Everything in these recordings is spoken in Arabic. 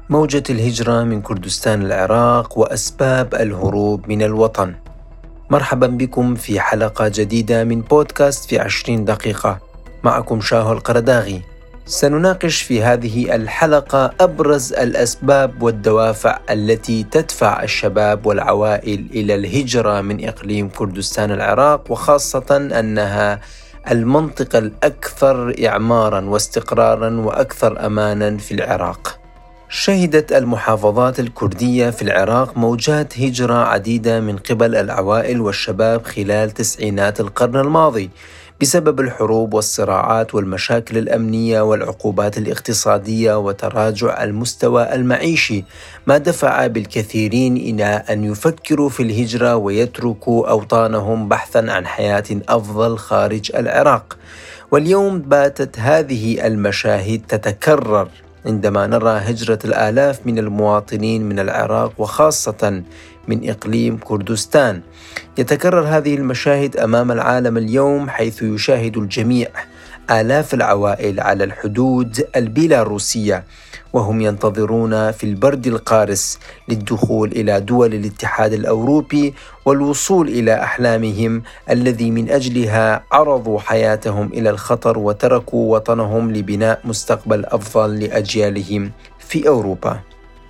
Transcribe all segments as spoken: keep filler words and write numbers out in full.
موجة الهجرة من كردستان العراق وأسباب الهروب من الوطن. مرحبا بكم في حلقة جديدة من بودكاست في عشرين دقيقة. معكم شاهو القرداغي. سنناقش في هذه الحلقة أبرز الأسباب والدوافع التي تدفع الشباب والعوائل إلى الهجرة من إقليم كردستان العراق، وخاصة أنها المنطقة الأكثر إعماراً واستقراراً وأكثر أماناً في العراق. شهدت المحافظات الكردية في العراق موجات هجرة عديدة من قبل العوائل والشباب خلال تسعينات القرن الماضي بسبب الحروب والصراعات والمشاكل الأمنية والعقوبات الاقتصادية وتراجع المستوى المعيشي، ما دفع بالكثيرين إلى أن يفكروا في الهجرة ويتركوا أوطانهم بحثاً عن حياة أفضل خارج العراق. واليوم باتت هذه المشاهد تتكرر عندما نرى هجرة الآلاف من المواطنين من العراق وخاصة من إقليم كردستان. يتكرر هذه المشاهد أمام العالم اليوم، حيث يشاهد الجميع آلاف العوائل على الحدود البيلاروسية وهم ينتظرون في البرد القارس للدخول إلى دول الاتحاد الأوروبي والوصول إلى أحلامهم الذي من أجلها عرضوا حياتهم إلى الخطر وتركوا وطنهم لبناء مستقبل أفضل لأجيالهم في أوروبا.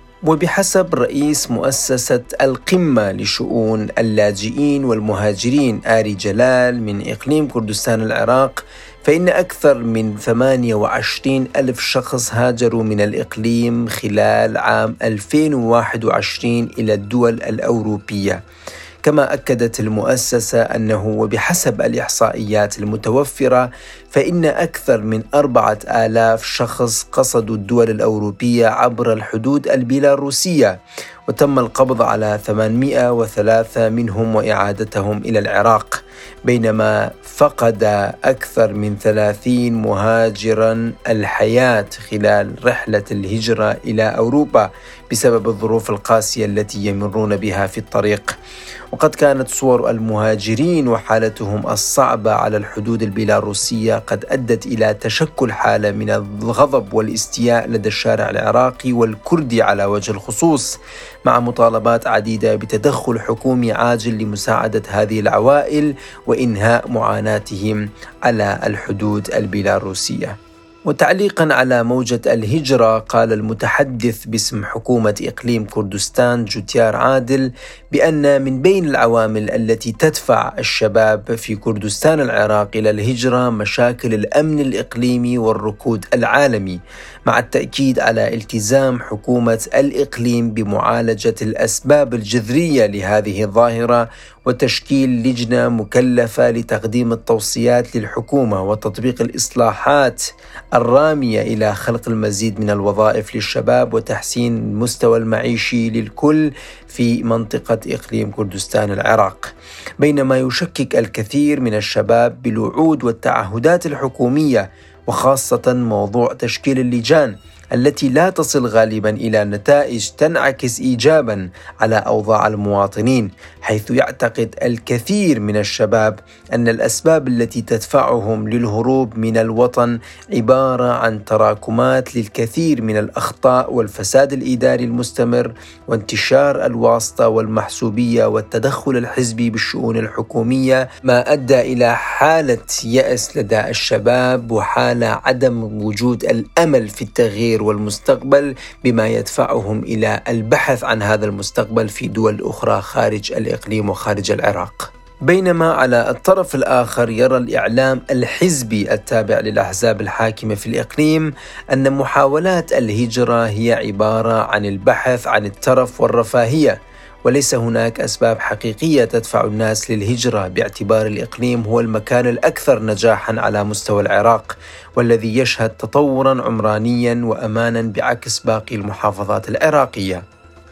وبحسب رئيس مؤسسة القمة لشؤون اللاجئين والمهاجرين آري جلال من إقليم كردستان العراق، فإن أكثر من ثمانية وعشرين ألف شخص هاجروا من الإقليم خلال عام ألفين وواحد وعشرين إلى الدول الأوروبية. كما أكدت المؤسسة أنه وبحسب الإحصائيات المتوفرة فإن أكثر من أربعة آلاف شخص قصدوا الدول الأوروبية عبر الحدود البيلاروسية، وتم القبض على ثمانمئة وثلاثة منهم وإعادتهم إلى العراق، بينما فقد أكثر من ثلاثين مهاجرا الحياة خلال رحلة الهجرة إلى أوروبا بسبب الظروف القاسية التي يمرون بها في الطريق. وقد كانت صور المهاجرين وحالتهم الصعبة على الحدود البيلاروسية قد أدت إلى تشكل حالة من الغضب والاستياء لدى الشارع العراقي والكردي على وجه الخصوص، مع مطالبات عديدة بتدخل حكومي عاجل لمساعدة هذه العوائل وإنهاء معاناتهم على الحدود البيلاروسية. وتعليقا على موجة الهجرة، قال المتحدث باسم حكومة إقليم كردستان جوتيار عادل بأن من بين العوامل التي تدفع الشباب في كردستان العراق إلى الهجرة مشاكل الأمن الإقليمي والركود العالمي، مع التأكيد على التزام حكومة الإقليم بمعالجة الأسباب الجذرية لهذه الظاهرة وتشكيل لجنة مكلفة لتقديم التوصيات للحكومة وتطبيق الإصلاحات الرامية إلى خلق المزيد من الوظائف للشباب وتحسين المستوى المعيشي للكل في منطقة إقليم كردستان العراق. بينما يشكك الكثير من الشباب بالوعود والتعهدات الحكومية، وخاصة موضوع تشكيل اللجان التي لا تصل غالبا إلى نتائج تنعكس إيجابا على أوضاع المواطنين، حيث يعتقد الكثير من الشباب أن الأسباب التي تدفعهم للهروب من الوطن عبارة عن تراكمات للكثير من الأخطاء والفساد الإداري المستمر وانتشار الواسطة والمحسوبية والتدخل الحزبي بالشؤون الحكومية، ما أدى إلى حالة يأس لدى الشباب وحالة عدم وجود الأمل في التغيير والمستقبل، بما يدفعهم إلى البحث عن هذا المستقبل في دول أخرى خارج الإقليم وخارج العراق. بينما على الطرف الآخر يرى الإعلام الحزبي التابع للأحزاب الحاكمة في الإقليم أن محاولات الهجرة هي عبارة عن البحث عن الترف والرفاهية، وليس هناك أسباب حقيقية تدفع الناس للهجرة، باعتبار الإقليم هو المكان الأكثر نجاحا على مستوى العراق والذي يشهد تطورا عمرانيا وأمانا بعكس باقي المحافظات العراقية.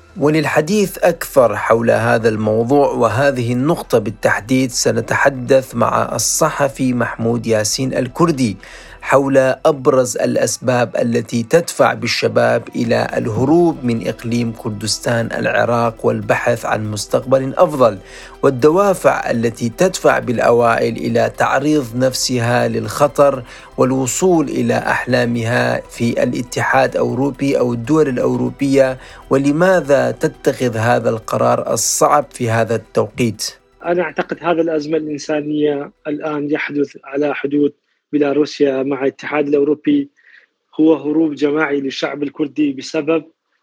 وللحديث أكثر حول هذا الموضوع وهذه النقطة بالتحديد سنتحدث مع الصحفي محمود ياسين الكردي، حول أبرز الأسباب التي تدفع بالشباب إلى الهروب من إقليم كردستان العراق والبحث عن مستقبل أفضل، والدوافع التي تدفع بالأوائل إلى تعريض نفسها للخطر والوصول إلى أحلامها في الاتحاد الأوروبي أو الدول الأوروبية، ولماذا تتخذ هذا القرار الصعب في هذا التوقيت؟ أنا أعتقد هذا الأزمة الإنسانية الآن يحدث على حدود بيلاروسيا مع الاتحاد الأوروبي هو هروب جماعي للشعب الكردي بسبب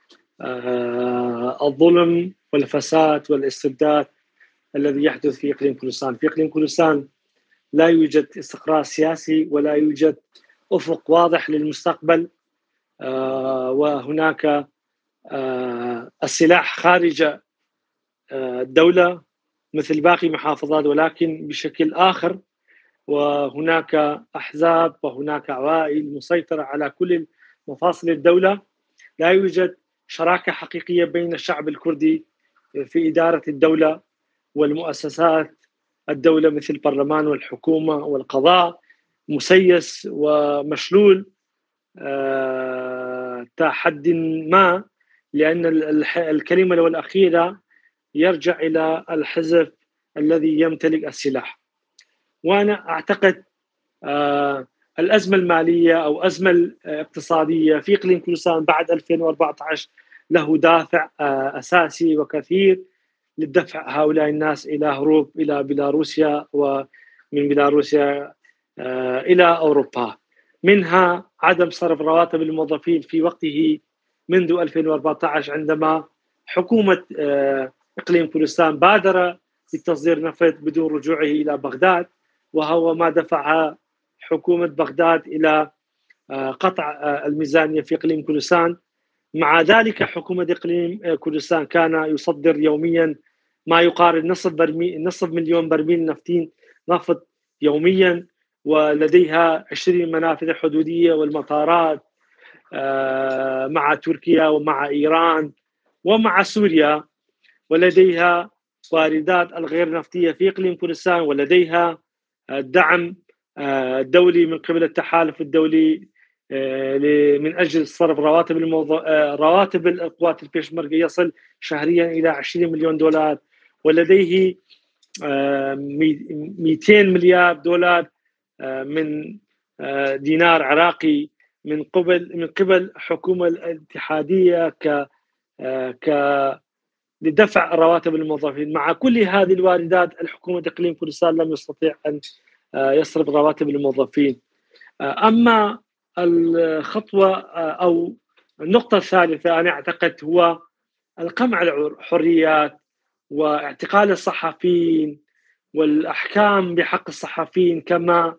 آه الظلم والفساد والاستبداد الذي يحدث في إقليم كردستان. في إقليم كردستان لا يوجد استقرار سياسي ولا يوجد أفق واضح للمستقبل، آه وهناك آه السلاح خارج آه الدولة مثل باقي محافظات ولكن بشكل آخر، وهناك أحزاب وهناك عوائل مسيطرة على كل مفاصل الدولة. لا يوجد شراكة حقيقية بين الشعب الكردي في إدارة الدولة والمؤسسات الدولة مثل البرلمان والحكومة والقضاء مسيس ومشلول أه حد ما، لأن الكلمة الأخيرة يرجع إلى الحزب الذي يمتلك السلاح. وأنا أعتقد آه الأزمة المالية أو أزمة اقتصادية في إقليم كردستان بعد ألفين وأربعة عشر له دافع آه أساسي وكثير للدفع هؤلاء الناس إلى هروب إلى بيلاروسيا، ومن بيلاروسيا آه إلى أوروبا، منها عدم صرف رواتب الموظفين في وقته منذ ألفين وأربعة عشر عندما حكومة آه إقليم كردستان بادر بتصدير نفط بدون رجوعه إلى بغداد، وهو ما دفع حكومة بغداد إلى قطع الميزانية في إقليم كردستان. مع ذلك حكومة إقليم كردستان كان يصدر يوميا ما يقارب نصف برميل نصف مليون برميل نفطين نفط يوميا، ولديها عشرين منافذ حدودية والمطارات مع تركيا ومع إيران ومع سوريا، ولديها واردات الغير نفطية في إقليم كردستان، ولديها الدعم الدولي من قبل التحالف الدولي من أجل صرف رواتب الموظف رواتب القوات البيشمركة يصل شهريا إلى عشرين مليون دولار، ولديه مئتين مليار دولار من دينار عراقي من قبل من قبل حكومة الاتحادية ك ك لدفع رواتب الموظفين. مع كل هذه الواردات الحكومة إقليم كردستان لم يستطيع أن يصرف رواتب الموظفين. أما الخطوة أو النقطة الثالثة أنا أعتقد هو القمع الحريات واعتقال الصحفيين والأحكام بحق الصحفيين كما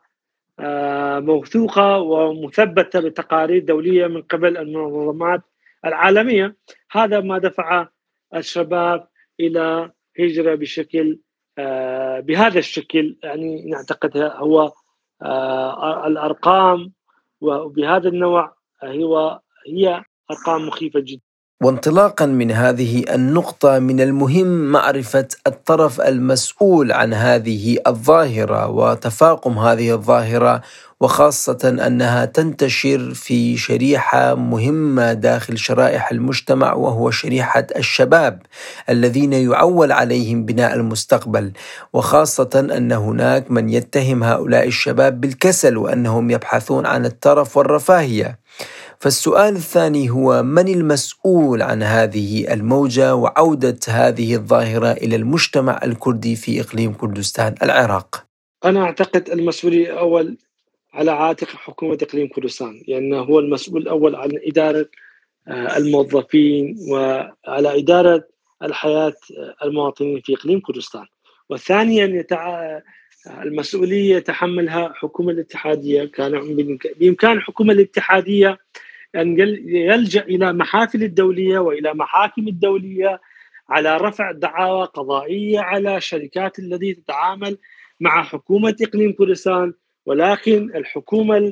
موثوقة ومثبتة بتقارير دولية من قبل المنظمات العالمية. هذا ما دفع الشباب إلى هجرة بشكل آه بهذا الشكل، يعني نعتقد هو آه الأرقام وبهذا النوع هو هي أرقام مخيفة جدا. وانطلاقا من هذه النقطة من المهم معرفة الطرف المسؤول عن هذه الظاهرة وتفاقم هذه الظاهرة، وخاصة أنها تنتشر في شريحة مهمة داخل شرائح المجتمع، وهو شريحة الشباب الذين يعول عليهم بناء المستقبل، وخاصة أن هناك من يتهم هؤلاء الشباب بالكسل وأنهم يبحثون عن الترف والرفاهية. فالسؤال الثاني هو: من المسؤول عن هذه الموجة وعودة هذه الظاهرة إلى المجتمع الكردي في إقليم كردستان العراق؟ أنا أعتقد المسؤولية الأول على عاتق حكومة إقليم كردستان، لأنه هو المسؤول الأول عن إدارة الموظفين وعلى إدارة الحياة المواطنين في إقليم كردستان. وثانيا يتع... المسؤولية يتحملها حكومة الاتحادية. كان بإمكان الحكومة الاتحادية أن يلجأ إلى محافل الدولية وإلى محاكم الدولية على رفع دعاوى قضائية على الشركات التي تتعامل مع حكومة إقليم كردستان، ولكن الحكومة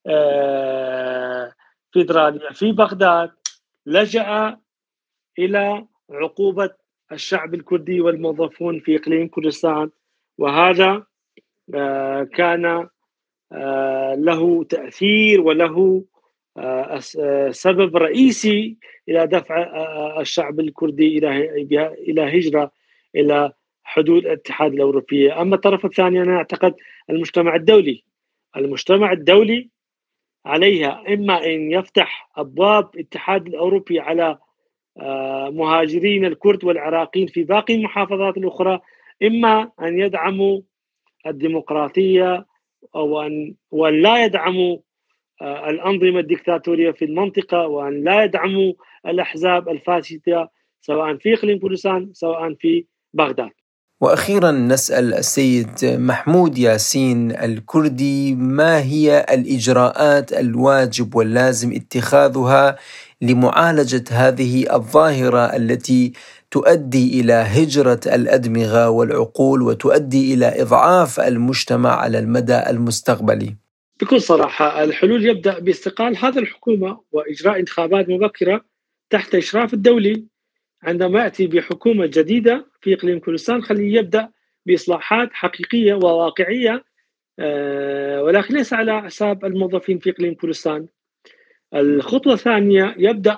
الفيدرالية في بغداد لجأ إلى عقوبة الشعب الكردي والموظفون في إقليم كردستان، وهذا كان له تأثير وله سبب رئيسي إلى دفع الشعب الكردي إلى هجرة إلى حدود الاتحاد الأوروبي. أما الطرف الثاني أنا أعتقد المجتمع الدولي المجتمع الدولي عليها إما أن يفتح أبواب الاتحاد الأوروبي على مهاجرين الكرد والعراقيين في باقي المحافظات الأخرى، إما أن يدعموا الديمقراطية أو أن وأن لا يدعموا الأنظمة الدكتاتورية في المنطقة، وأن لا يدعموا الأحزاب الفاسدة سواء في إقليم كردستان سواء في بغداد. وأخيرا نسأل السيد محمود ياسين الكردي، ما هي الإجراءات الواجب واللازم اتخاذها لمعالجة هذه الظاهرة التي تؤدي إلى هجرة الأدمغة والعقول وتؤدي إلى إضعاف المجتمع على المدى المستقبلي؟ بكل صراحة الحلول يبدأ باستقال هذه الحكومة وإجراء انتخابات مبكرة تحت إشراف الدولي. عندما يأتي بحكومة جديدة في إقليم كردستان خليه يبدأ بإصلاحات حقيقية وواقعية، ولكن ليس على حساب الموظفين في إقليم كردستان. الخطوة الثانية يبدأ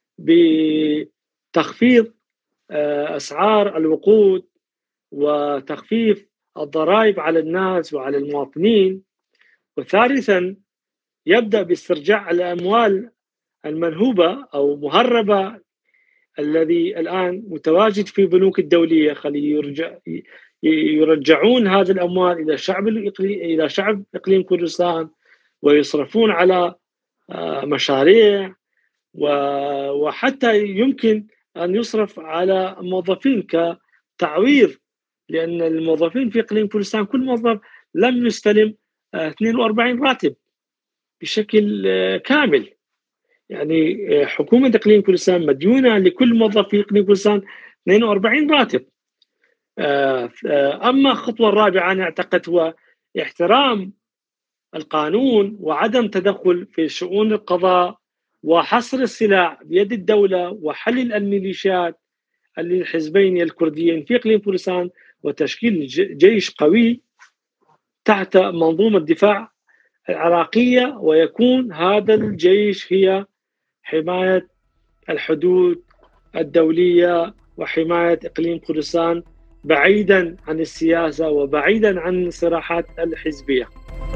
بتخفيض أسعار الوقود وتخفيف الضرائب على الناس وعلى المواطنين. وثالثا يبدأ باسترجاع الأموال المنهوبة أو مهربة الذي الآن متواجد في بنوك الدولية، خلي يرجع يرجعون هذه الأموال إلى شعب إلى شعب إقليم كردستان ويصرفون على مشاريع، وحتى يمكن أن يصرف على موظفين كتعويض، لأن الموظفين في إقليم كردستان كل موظف لم يستلم اثنين وأربعين راتب بشكل كامل. يعني حكومة إقليم كردستان مديونة لكل موظف في إقليم كردستان اثنين وأربعين راتب. أما الخطوة الرابعة أنا أعتقد هو احترام القانون وعدم تدخل في شؤون القضاء وحصر السلاح بيد الدولة وحل الميليشيات الحزبين الكرديين في إقليم كردستان وتشكيل جيش قوي تحت منظومة الدفاع العراقية، ويكون هذا الجيش هي حماية الحدود الدولية وحماية إقليم كردستان بعيدا عن السياسة وبعيدا عن الصراعات الحزبية.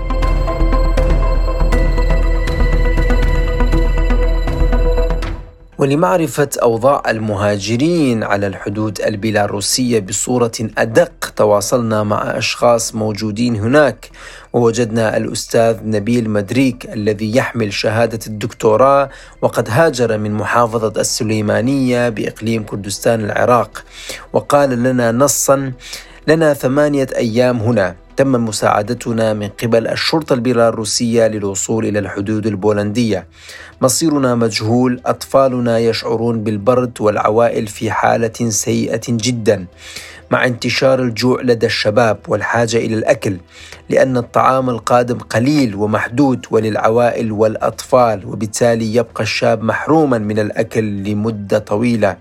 ولمعرفة أوضاع المهاجرين على الحدود البيلاروسية بصورة أدق تواصلنا مع أشخاص موجودين هناك، ووجدنا الأستاذ نبيل مدريك الذي يحمل شهادة الدكتوراه وقد هاجر من محافظة السليمانية بإقليم كردستان العراق، وقال لنا نصا: لنا ثمانية أيام هنا، تم مساعدتنا من قبل الشرطة البيلاروسية للوصول إلى الحدود البولندية، مصيرنا مجهول، أطفالنا يشعرون بالبرد والعوائل في حالة سيئة جدا، مع انتشار الجوع لدى الشباب والحاجة إلى الأكل لأن الطعام القادم قليل ومحدود وللعوائل والأطفال، وبالتالي يبقى الشاب محروما من الأكل لمدة طويلة.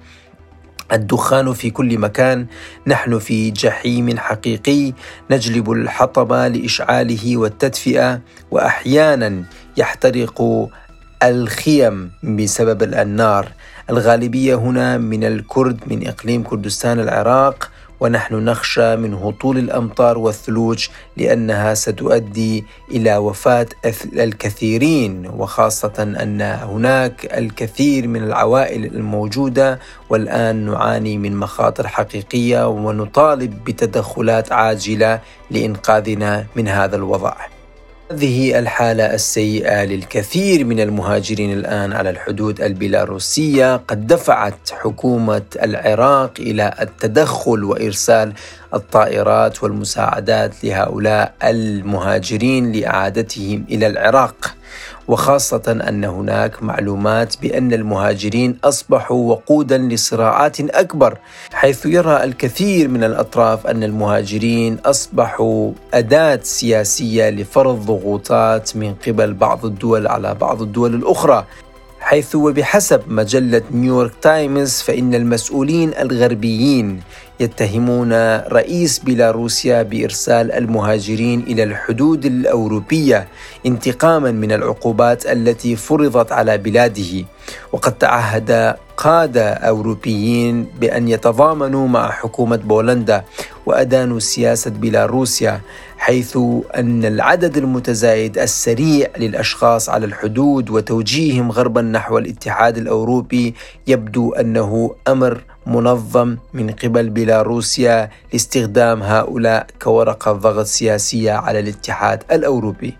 الدخان في كل مكان، نحن في جحيم حقيقي، نجلب الحطب لإشعاله والتدفئة، وأحيانا يحترق الخيم بسبب النار. الغالبية هنا من الكرد من إقليم كردستان العراق، ونحن نخشى من هطول الأمطار والثلوج لأنها ستؤدي إلى وفاة الكثيرين، وخاصة أن هناك الكثير من العوائل الموجودة والآن نعاني من مخاطر حقيقية، ونطالب بتدخلات عاجلة لإنقاذنا من هذا الوضع. هذه الحالة السيئة للكثير من المهاجرين الآن على الحدود البيلاروسية قد دفعت حكومة العراق إلى التدخل وإرسال الطائرات والمساعدات لهؤلاء المهاجرين لإعادتهم إلى العراق، وخاصة أن هناك معلومات بأن المهاجرين أصبحوا وقودا لصراعات أكبر، حيث يرى الكثير من الأطراف أن المهاجرين أصبحوا أداة سياسية لفرض ضغوطات من قبل بعض الدول على بعض الدول الأخرى، حيث وبحسب مجلة نيويورك تايمز فإن المسؤولين الغربيين يتهمون رئيس بيلاروسيا بإرسال المهاجرين إلى الحدود الأوروبية انتقاما من العقوبات التي فرضت على بلاده. وقد تعهد قادة أوروبيين بأن يتضامنوا مع حكومة بولندا وأدانوا سياسة بيلاروسيا، حيث أن العدد المتزايد السريع للأشخاص على الحدود وتوجيههم غربا نحو الاتحاد الأوروبي يبدو أنه أمر منظم من قبل بيلاروسيا لاستخدام هؤلاء كورقة ضغط سياسية على الاتحاد الأوروبي.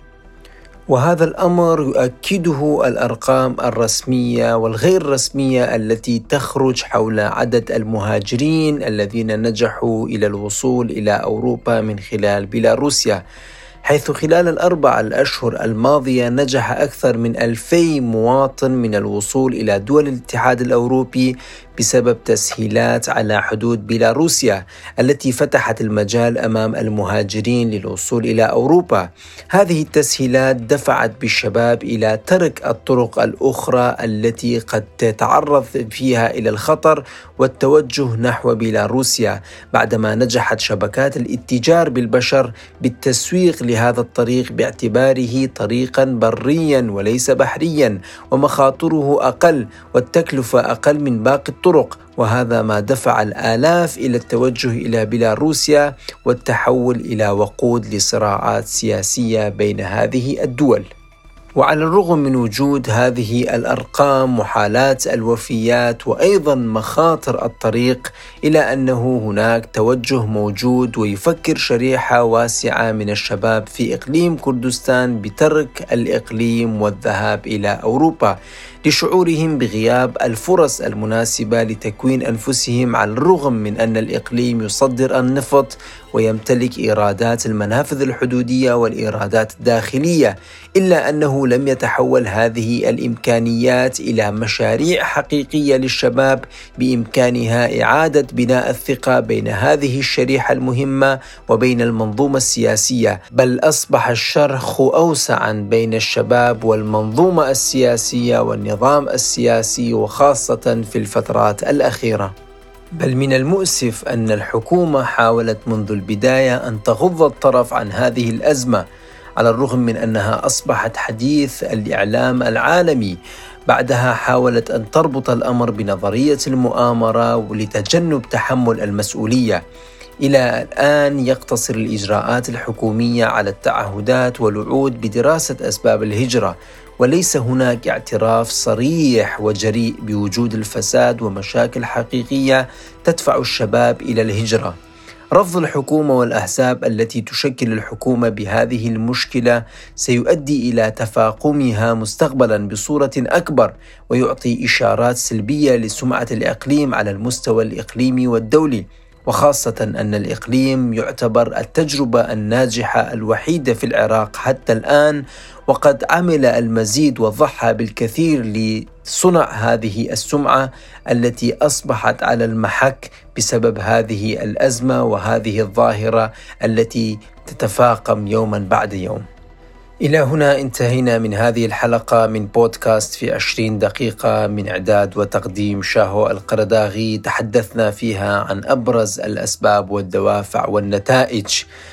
وهذا الأمر يؤكده الأرقام الرسمية والغير رسمية التي تخرج حول عدد المهاجرين الذين نجحوا إلى الوصول إلى أوروبا من خلال بيلاروسيا، حيث خلال الأربع الأشهر الماضية نجح أكثر من ألفي مواطن من الوصول إلى دول الاتحاد الأوروبي بسبب تسهيلات على حدود بيلاروسيا التي فتحت المجال أمام المهاجرين للوصول إلى أوروبا. هذه التسهيلات دفعت بالشباب إلى ترك الطرق الأخرى التي قد تتعرض فيها إلى الخطر والتوجه نحو بيلاروسيا، بعدما نجحت شبكات الاتجار بالبشر بالتسويق لهذا الطريق باعتباره طريقا بريا وليس بحريا ومخاطره أقل والتكلفة أقل من باقي الطرق، وهذا ما دفع الآلاف إلى التوجه إلى بيلاروسيا والتحول إلى وقود لصراعات سياسية بين هذه الدول. وعلى الرغم من وجود هذه الأرقام وحالات الوفيات وأيضا مخاطر الطريق، إلا أنه هناك توجه موجود ويفكر شريحة واسعة من الشباب في إقليم كردستان بترك الإقليم والذهاب إلى أوروبا لشعورهم بغياب الفرص المناسبة لتكوين أنفسهم، على الرغم من أن الإقليم يصدر النفط ويمتلك إيرادات المنافذ الحدودية والإيرادات الداخلية، إلا أنه لم يتحول هذه الإمكانيات إلى مشاريع حقيقية للشباب بإمكانها إعادة بناء الثقة بين هذه الشريحة المهمة وبين المنظومة السياسية، بل أصبح الشرخ أوسعا بين الشباب والمنظومة السياسية والنظام السياسي، وخاصة في الفترات الأخيرة. بل من المؤسف أن الحكومة حاولت منذ البداية أن تغض الطرف عن هذه الأزمة، على الرغم من أنها أصبحت حديث الإعلام العالمي. بعدها حاولت أن تربط الأمر بنظرية المؤامرة ولتجنب تحمل المسؤولية. إلى الآن يقتصر الإجراءات الحكومية على التعهدات والوعود بدراسة أسباب الهجرة، وليس هناك اعتراف صريح وجريء بوجود الفساد ومشاكل حقيقية تدفع الشباب إلى الهجرة. رفض الحكومة والأحزاب التي تشكل الحكومة بهذه المشكلة سيؤدي إلى تفاقمها مستقبلا بصورة أكبر، ويعطي إشارات سلبية لسمعة الإقليم على المستوى الإقليمي والدولي، وخاصة أن الإقليم يعتبر التجربة الناجحة الوحيدة في العراق حتى الآن، وقد عمل المزيد وضحى بالكثير لصنع هذه السمعة التي أصبحت على المحك بسبب هذه الأزمة وهذه الظاهرة التي تتفاقم يوما بعد يوم. إلى هنا انتهينا من هذه الحلقة من بودكاست في عشرين دقيقة، من إعداد وتقديم شاهو القرداغي. تحدثنا فيها عن أبرز الأسباب والدوافع والنتائج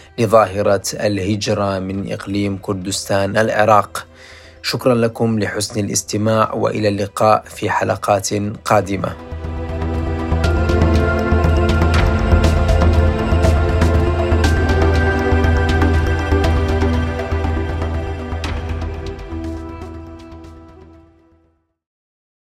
لظاهرة الهجرة من إقليم كردستان العراق. شكرا لكم لحسن الاستماع، وإلى اللقاء في حلقات قادمة.